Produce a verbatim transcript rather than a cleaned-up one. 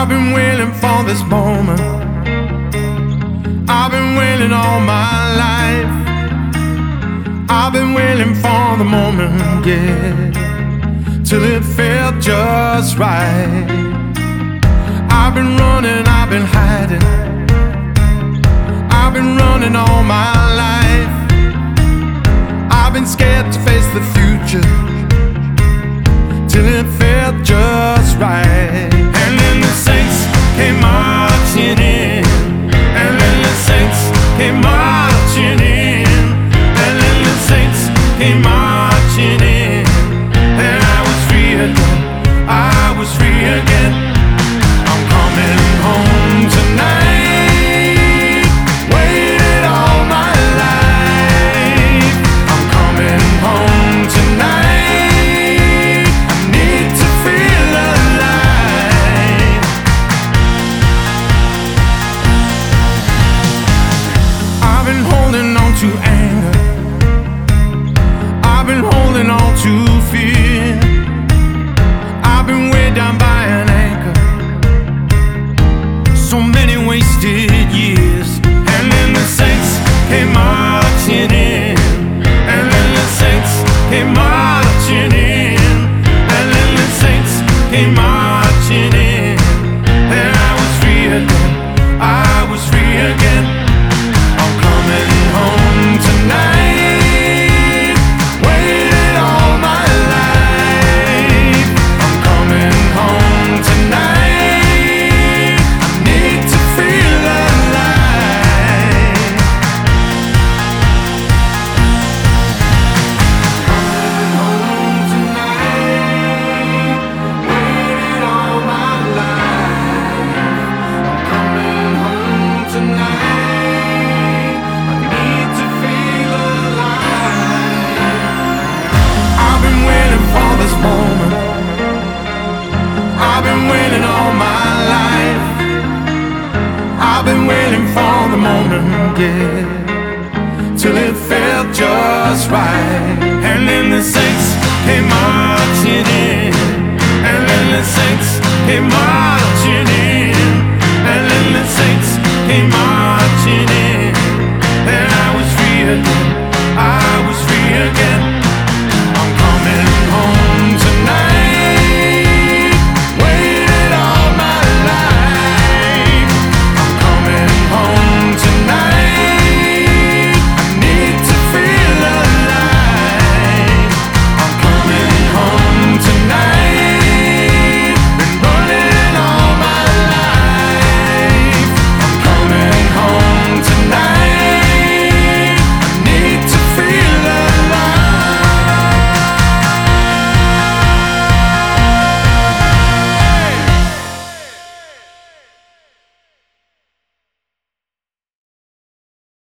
I've been waiting for this moment. I've been waiting all my life. I've been waiting for the moment, yeah, till it felt just right. I've been running, I've been hiding. I've been running all my life. I've been scared to face the future till it felt just right. And then the saints came marching in. And then the saints came marching in. And then the saints came marching in. And I was free again. I was free again. I'm coming home tonight. Waited all my life. I'm coming home tonight. I need to feel alive. I've been holding on to anger. I've been holding on to fear. I've been weighed down by an anchor. So many wasted years. And then the saints came marching in. And then the saints came marching in. And then the saints came marching in. And I was free again. I was free again. I'm coming home tonight. Waited all my life. I'm coming home tonight. I need to feel alive. Coming home tonight. Waited all my life. I'm coming home tonight. I need to feel alive. I've been waiting for this moment. I've been waiting all my life. I've been waiting for the moment, yeah, till it felt just right. And then the saints